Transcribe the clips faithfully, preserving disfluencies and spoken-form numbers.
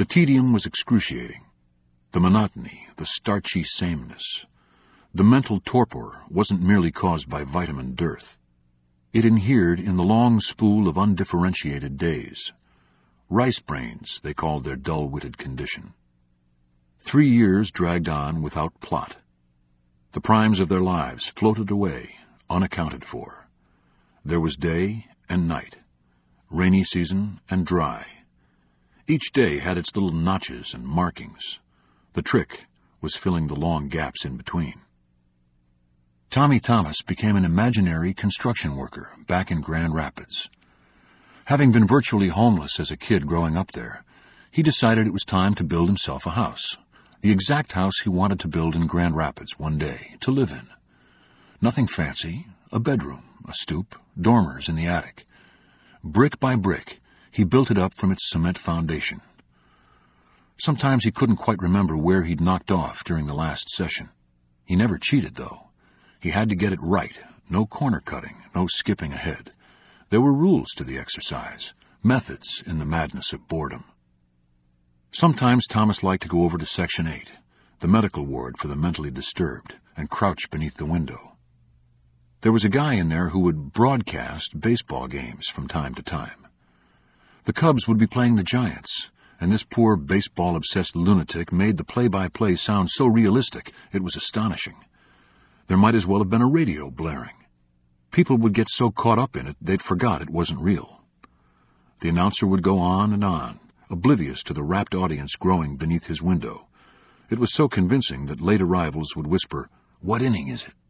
The tedium was excruciating. The monotony, the starchy sameness. The mental torpor wasn't merely caused by vitamin dearth. It inhered in the long spool of undifferentiated days. Rice brains, they called their dull-witted condition. Three years dragged on without plot. The primes of their lives floated away, unaccounted for. There was day and night, rainy season and dry. Each day had its little notches and markings. The trick was filling the long gaps in between. Tommy Thomas became an imaginary construction worker back in Grand Rapids. Having been virtually homeless as a kid growing up there, he decided it was time to build himself a house, the exact house he wanted to build in Grand Rapids one day, to live in. Nothing fancy, a bedroom, a stoop, dormers in the attic. Brick by brick, he built it up from its cement foundation. Sometimes he couldn't quite remember where he'd knocked off during the last session. He never cheated, though. He had to get it right, no corner cutting, no skipping ahead. There were rules to the exercise, methods in the madness of boredom. Sometimes Thomas liked to go over to Section eight, the medical ward for the mentally disturbed, and crouch beneath the window. There was a guy in there who would broadcast baseball games from time to time. The Cubs would be playing the Giants, and this poor baseball-obsessed lunatic made the play-by-play sound so realistic it was astonishing. There might as well have been a radio blaring. People would get so caught up in it they'd forgot it wasn't real. The announcer would go on and on, oblivious to the rapt audience growing beneath his window. It was so convincing that late arrivals would whisper, "What inning is it?"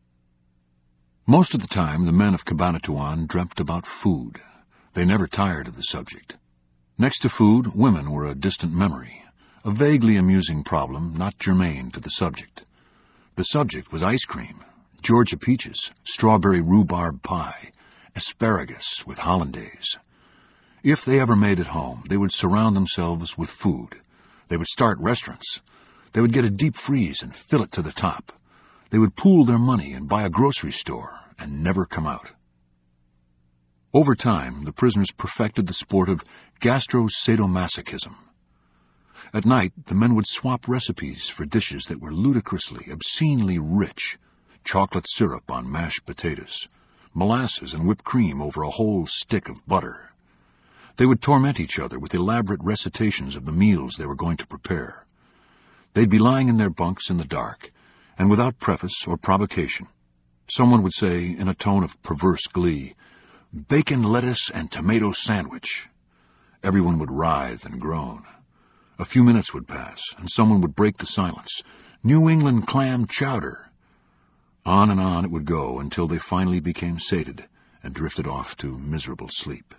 Most of the time, the men of Cabanatuan dreamt about food. They never tired of the subject. Next to food, women were a distant memory, a vaguely amusing problem not germane to the subject. The subject was ice cream, Georgia peaches, strawberry rhubarb pie, asparagus with hollandaise. If they ever made it home, they would surround themselves with food. They would start restaurants. They would get a deep freeze and fill it to the top. They would pool their money and buy a grocery store and never come out. Over time, the prisoners perfected the sport of gastro-sadomasochism. At night, the men would swap recipes for dishes that were ludicrously, obscenely rich. Chocolate syrup on mashed potatoes, molasses and whipped cream over a whole stick of butter. They would torment each other with elaborate recitations of the meals they were going to prepare. They'd be lying in their bunks in the dark, and without preface or provocation, someone would say in a tone of perverse glee, "Bacon, lettuce, and tomato sandwich." Everyone would writhe and groan. A few minutes would pass, and someone would break the silence. "New England clam chowder." On and on it would go until they finally became sated and drifted off to miserable sleep.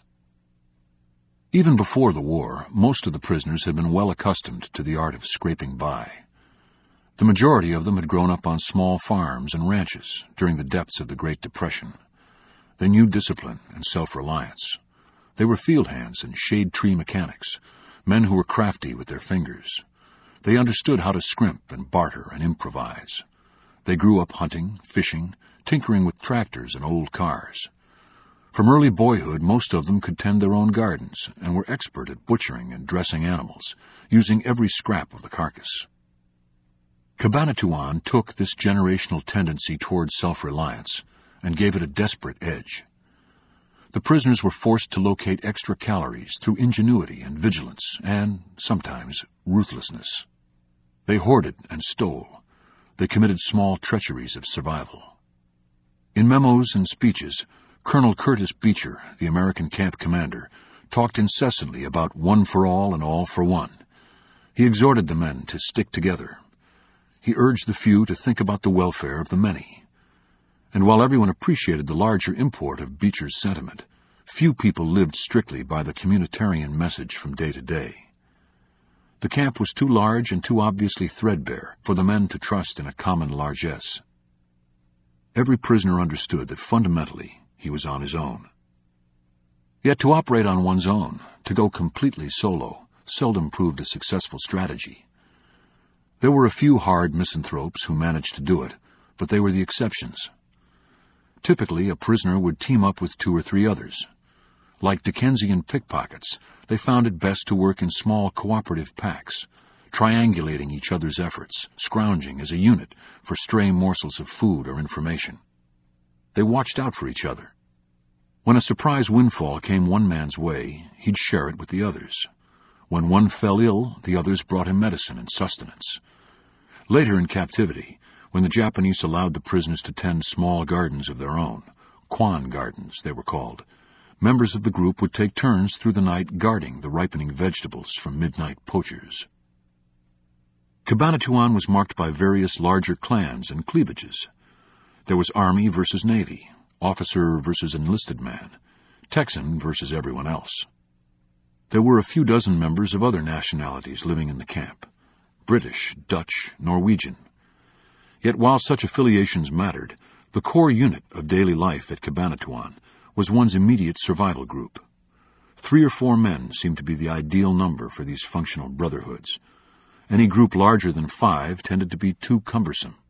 Even before the war, most of the prisoners had been well accustomed to the art of scraping by. The majority of them had grown up on small farms and ranches during the depths of the Great Depression. They knew discipline and self-reliance. They were field hands and shade tree mechanics, men who were crafty with their fingers. They understood how to scrimp and barter and improvise. They grew up hunting, fishing, tinkering with tractors and old cars. From early boyhood, most of them could tend their own gardens and were expert at butchering and dressing animals, using every scrap of the carcass. Cabanatuan took this generational tendency toward self-reliance and gave it a desperate edge. The prisoners were forced to locate extra calories through ingenuity and vigilance and, sometimes, ruthlessness. They hoarded and stole. They committed small treacheries of survival. In memos and speeches, Colonel Curtis Beecher, the American camp commander, talked incessantly about one for all and all for one. He exhorted the men to stick together. He urged the few to think about the welfare of the many. And while everyone appreciated the larger import of Beecher's sentiment, few people lived strictly by the communitarian message from day to day. The camp was too large and too obviously threadbare for the men to trust in a common largesse. Every prisoner understood that fundamentally he was on his own. Yet to operate on one's own, to go completely solo, seldom proved a successful strategy. There were a few hard misanthropes who managed to do it, but they were the exceptions. Typically, a prisoner would team up with two or three others. Like Dickensian pickpockets, they found it best to work in small cooperative packs, triangulating each other's efforts, scrounging as a unit for stray morsels of food or information. They watched out for each other. When a surprise windfall came one man's way, he'd share it with the others. When one fell ill, the others brought him medicine and sustenance. Later in captivity, when the Japanese allowed the prisoners to tend small gardens of their own, Kwan gardens they were called, members of the group would take turns through the night guarding the ripening vegetables from midnight poachers. Cabanatuan was marked by various larger clans and cleavages. There was Army versus Navy, officer versus enlisted man, Texan versus everyone else. There were a few dozen members of other nationalities living in the camp, British, Dutch, Norwegian. Yet while such affiliations mattered, the core unit of daily life at Cabanatuan was one's immediate survival group. Three or four men seemed to be the ideal number for these functional brotherhoods. Any group larger than five tended to be too cumbersome.